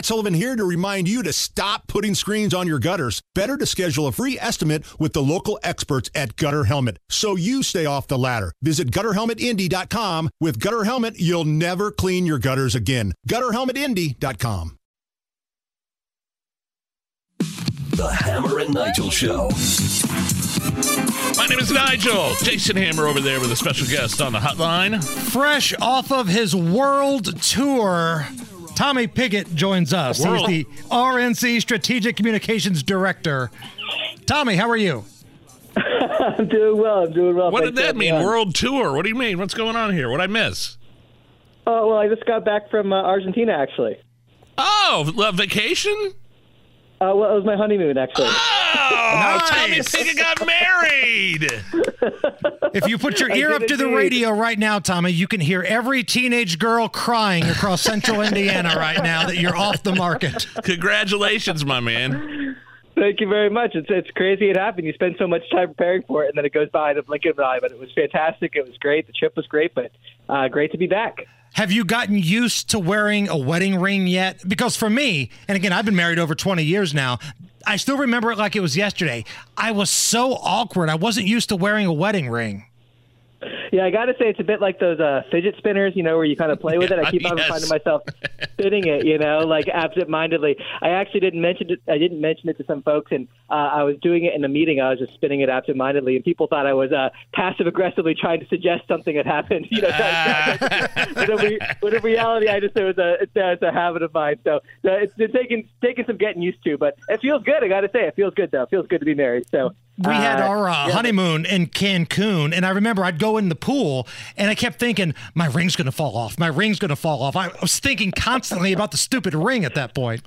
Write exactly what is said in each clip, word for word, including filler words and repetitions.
Matt Sullivan here to remind you to stop putting screens on your gutters. Better to schedule a free estimate with the local experts at Gutter Helmet so you stay off the ladder. Visit gutter helmet indy dot com. With Gutter Helmet, you'll never clean your gutters again. gutter helmet indy dot com. The Hammer and Nigel Show. My name is Nigel. Jason Hammer over there with a special guest on the hotline. Fresh off of his world tour, Tommy Pigott joins us. World. He's the R N C Strategic Communications Director. Tommy, how are you? I'm doing well. I'm doing well. What Thanks did that for mean, having me on. world tour? What do you mean? What's going on here? What'd I miss? Oh, well, I just got back from uh, Argentina, actually. Oh, a vacation? Uh, well, it was my honeymoon, actually. Oh, Tommy Nice. Pigott got married. If you put your I ear did up to the indeed. radio right now, Tommy, you can hear every teenage girl crying across central Indiana right now that you're off the market. Congratulations, my man. Thank you very much. It's it's crazy it happened. You spend so much time preparing for it, and then it goes by in a blink of an eye. But it was fantastic. It was great. The trip was great, but uh, great to be back. Have you gotten used to wearing a wedding ring yet? Because for me, and again, I've been married over twenty years now, I still remember it like it was yesterday. I was so awkward. I wasn't used to wearing a wedding ring. Yeah, I got to say it's a bit like those uh, fidget spinners, you know, where you kind of play with it. I keep on Yes. finding myself spinning it, you know, like absent-mindedly. I actually didn't mention it. I didn't mention it to some folks, and uh, I was doing it in a meeting. I was just spinning it absent-mindedly, and people thought I was uh, passive-aggressively trying to suggest something had happened. You know, but in, re- but in reality, I just it was a it's, a it's a habit of mine. So uh, it's been taking taking some getting used to, but it feels good. I got to say, it feels good though. It feels good to be married. So. We had Uh, our uh, yeah. honeymoon in Cancun, and I remember I'd go in the pool, and I kept thinking, my ring's going to fall off. My ring's going to fall off. I was thinking constantly about the stupid ring at that point.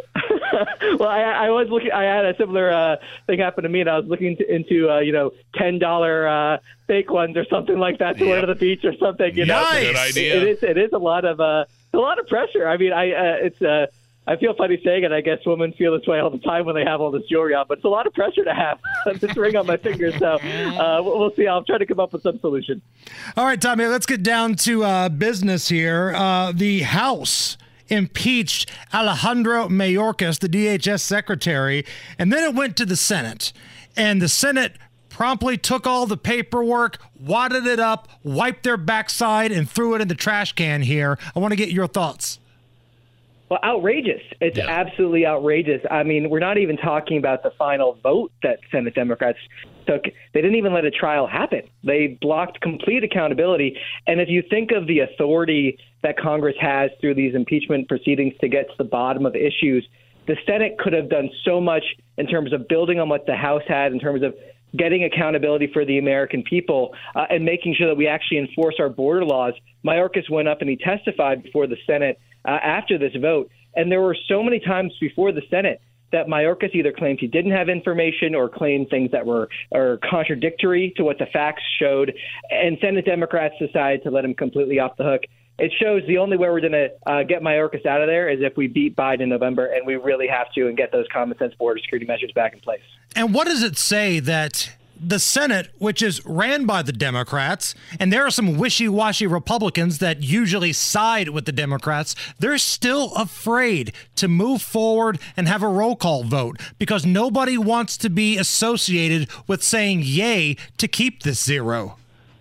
Well, I, I was looking. I had a similar uh, thing happen to me, and I was looking to, into uh, you know ten dollar uh, fake ones or something like that to Yep. wear to the beach or something. You know, Nice. Good idea. It is. It is a lot of uh, a lot of pressure. I mean, I uh, it's. Uh, I feel funny saying it. I guess women feel this way all the time when they have all this jewelry on, but it's a lot of pressure to have this ring on my finger. So uh, we'll we'll see. I'll try to come up with some solution. All right, Tommy, let's get down to uh, business here. Uh, the House impeached Alejandro Mayorkas, the D H S secretary, and then it went to the Senate. And the Senate promptly took all the paperwork, wadded it up, wiped their backside, and threw it in the trash can here. I want to get your thoughts. Well, outrageous. It's Yeah. absolutely outrageous. I mean, we're not even talking about the final vote that Senate Democrats took. They didn't even let a trial happen. They blocked complete accountability. And if you think of the authority that Congress has through these impeachment proceedings to get to the bottom of issues, the Senate could have done so much in terms of building on what the House had, in terms of getting accountability for the American people uh, and making sure that we actually enforce our border laws. Mayorkas went up and he testified before the Senate uh, after this vote. And there were so many times before the Senate that Mayorkas either claimed he didn't have information or claimed things that were or contradictory to what the facts showed. And Senate Democrats decided to let him completely off the hook. It shows the only way we're going to uh, get Mayorkas out of there is if we beat Biden in November, and we really have to, and get those common sense border security measures back in place. And what does it say that the Senate, which is ran by the Democrats, and there are some wishy-washy Republicans that usually side with the Democrats, they're still afraid to move forward and have a roll call vote because nobody wants to be associated with saying yay to keep this zero?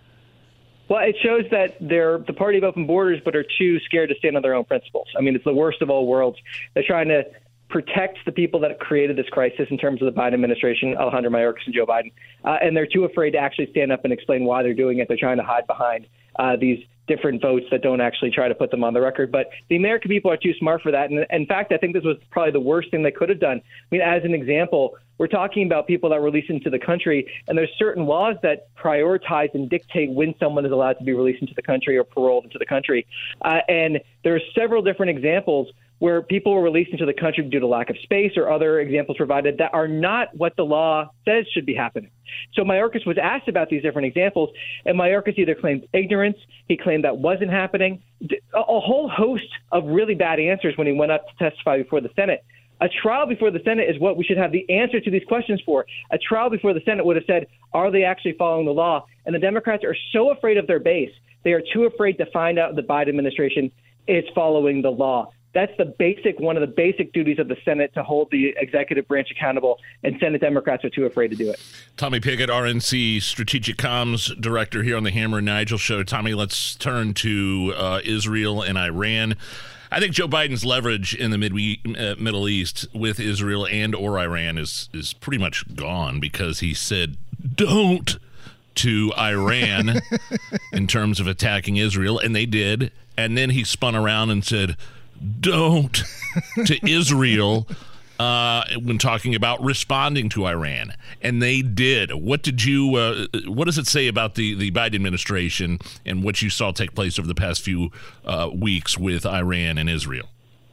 Well, it shows that they're the party of open borders, but are too scared to stand on their own principles. I mean, it's the worst of all worlds. They're trying to protect the people that created this crisis in terms of the Biden administration, Alejandro Mayorkas and Joe Biden, uh, and they're too afraid to actually stand up and explain why they're doing it. They're trying to hide behind uh, these different votes that don't actually try to put them on the record. But the American people are too smart for that. And in fact, I think this was probably the worst thing they could have done. I mean, as an example, we're talking about people that were released into the country, and there's certain laws that prioritize and dictate when someone is allowed to be released into the country or paroled into the country. Uh, and there are several different examples where people were released into the country due to lack of space or other examples provided that are not what the law says should be happening. So Mayorkas was asked about these different examples, and Mayorkas either claimed ignorance, he claimed that wasn't happening, a whole host of really bad answers when he went up to testify before the Senate. A trial before the Senate is what we should have the answer to these questions for. A trial before the Senate would have said, are they actually following the law? And the Democrats are so afraid of their base. They are too afraid to find out the Biden administration is following the law. That's the basic, one of the basic duties of the Senate, to hold the executive branch accountable, and Senate Democrats are too afraid to do it. Tommy Pickett, R N C Strategic Comms Director here on the Hammer and Nigel Show. Tommy, let's turn to uh, Israel and Iran. I think Joe Biden's leverage in the mid- uh, Middle East with Israel and or Iran is is pretty much gone, because he said don't to Iran in terms of attacking Israel, and they did. And then he spun around and said don't to Israel uh, when talking about responding to Iran, and they did. What did you? Uh, what does it say about the, the Biden administration and what you saw take place over the past few uh, weeks with Iran and Israel?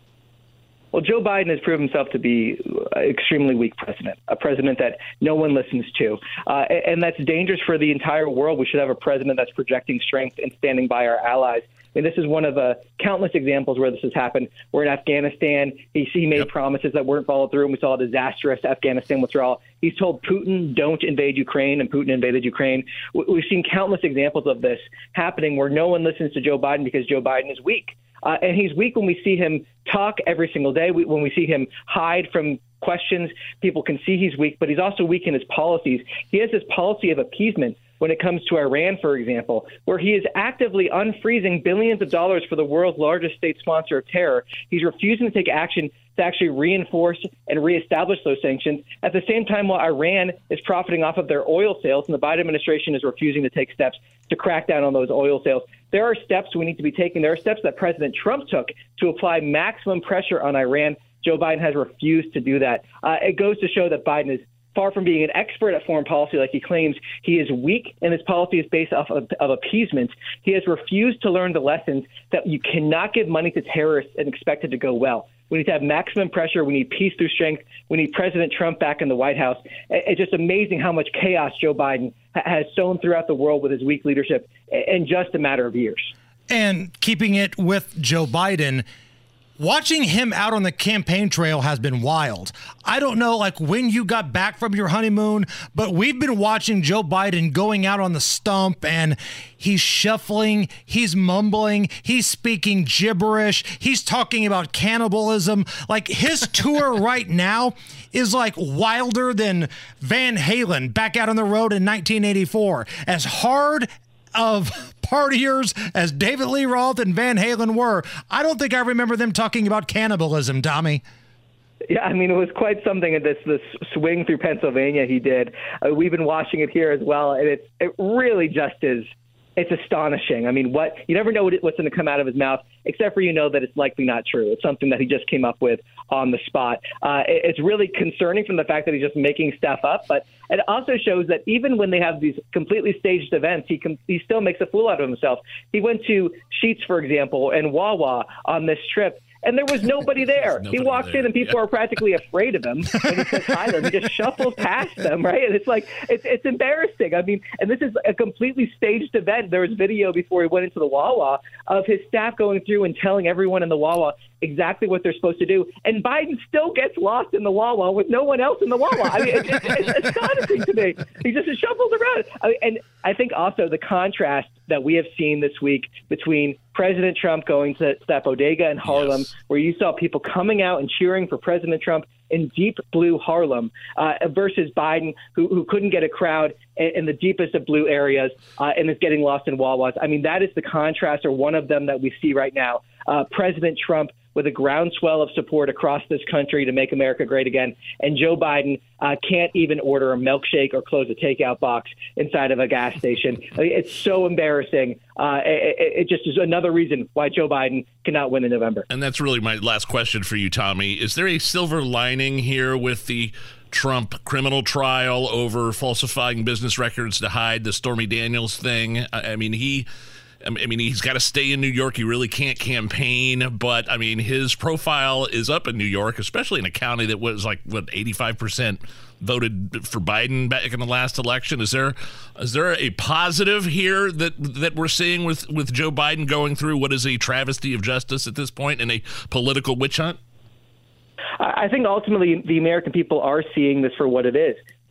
Well, Joe Biden has proven himself to be an extremely weak president, a president that no one listens to. Uh, and that's dangerous for the entire world. We should have a president that's projecting strength and standing by our allies. And this is one of uh, countless examples where this has happened. We're in Afghanistan. He, he made yep. promises that weren't followed through, and we saw a disastrous Afghanistan withdrawal. He's told Putin, don't invade Ukraine, and Putin invaded Ukraine. We've seen countless examples of this happening where no one listens to Joe Biden because Joe Biden is weak. Uh, and he's weak when we see him talk every single day. We, when we see him hide from questions, people can see he's weak, but he's also weak in his policies. He has this policy of appeasement when it comes to Iran, for example, where he is actively unfreezing billions of dollars for the world's largest state sponsor of terror. He's refusing to take action to actually reinforce and reestablish those sanctions. At the same time, while Iran is profiting off of their oil sales, and the Biden administration is refusing to take steps to crack down on those oil sales, there are steps we need to be taking. There are steps that President Trump took to apply maximum pressure on Iran. Joe Biden has refused to do that. Uh, it goes to show that Biden is far from being an expert at foreign policy like he claims. He is weak, and his policy is based off of, of appeasement. He has refused to learn the lessons that you cannot give money to terrorists and expect it to go well. We need to have maximum pressure. We need peace through strength. We need President Trump back in the White House. It's just amazing how much chaos Joe Biden has sown throughout the world with his weak leadership in just a matter of years. And keeping it with Joe Biden, watching him out on the campaign trail has been wild. I don't know, like, when you got back from your honeymoon, but we've been watching Joe Biden going out on the stump, and he's shuffling, he's mumbling, he's speaking gibberish, he's talking about cannibalism. Like, his tour right now is like wilder than Van Halen back out on the road in nineteen eighty-four. As hard of partiers as David Lee Roth and Van Halen were, I don't think I remember them talking about cannibalism, Tommy. Yeah, I mean, it was quite something at this this swing through Pennsylvania he did. Uh, we've been watching it here as well, and it it really just is. It's astonishing. I mean, what you never know what it, what's going to come out of his mouth, except for you know that it's likely not true. It's something that he just came up with on the spot. Uh, it, it's really concerning from the fact that he's just making stuff up, but it also shows that even when they have these completely staged events, he can, he still makes a fool out of himself. He went to Sheetz, for example, and Wawa on this trip, and there was nobody there. nobody he walks there. in, and people yeah. are practically afraid of him when he says hi to them. He just shuffles past them, right? And it's like, it's it's embarrassing. I mean, and this is a completely staged event. There was video before he went into the Wawa of his staff going through and telling everyone in the Wawa exactly what they're supposed to do. And Biden still gets lost in the Wawa with no one else in the Wawa. I mean, it's, it's, it's astonishing to me. He just shuffles around. I mean, and I think also the contrast that we have seen this week between President Trump going to that bodega in Harlem, yes. where you saw people coming out and cheering for President Trump in deep blue Harlem, uh, versus Biden, who, who couldn't get a crowd in, in the deepest of blue areas uh, and is getting lost in Wawas. I mean, that is the contrast, or one of them, that we see right now. Uh, President Trump with a groundswell of support across this country to make America great again, and Joe Biden uh, can't even order a milkshake or close a takeout box inside of a gas station. I mean, it's so embarrassing. Uh, it, it just is another reason why Joe Biden cannot win in November. And that's really my last question for you, Tommy. Is there a silver lining here with the Trump criminal trial over falsifying business records to hide the Stormy Daniels thing? I, I mean, he... I mean, he's got to stay in New York. He really can't campaign. But, I mean, his profile is up in New York, especially in a county that was like, what, eighty-five percent voted for Biden back in the last election. Is there is there a positive here that that we're seeing with, with Joe Biden going through what is a travesty of justice at this point in a political witch hunt? I think ultimately the American people are seeing this for what it is.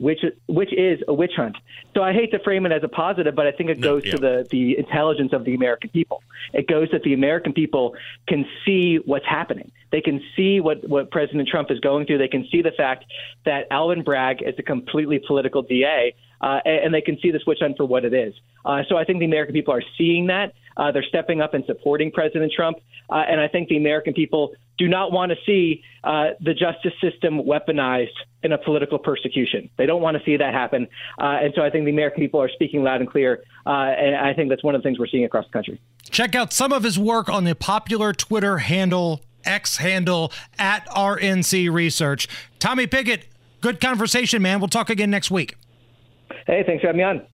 which which is a witch hunt. So I hate to frame it as a positive, but I think it No, goes yeah. to the, the intelligence of the American people. It goes that the American people can see what's happening. They can see what, what President Trump is going through. They can see the fact that Alvin Bragg is a completely political D A, uh, and, and they can see this witch hunt for what it is. Uh, so I think the American people are seeing that. Uh, they're stepping up and supporting President Trump. Uh, and I think the American people do not want to see uh, the justice system weaponized in a political persecution. They don't want to see that happen. Uh, and so I think the American people are speaking loud and clear. Uh, and I think that's one of the things we're seeing across the country. Check out some of his work on the popular Twitter handle, X handle, at R N C Research. Tommy Pigott, good conversation, man. We'll talk again next week. Hey, thanks for having me on.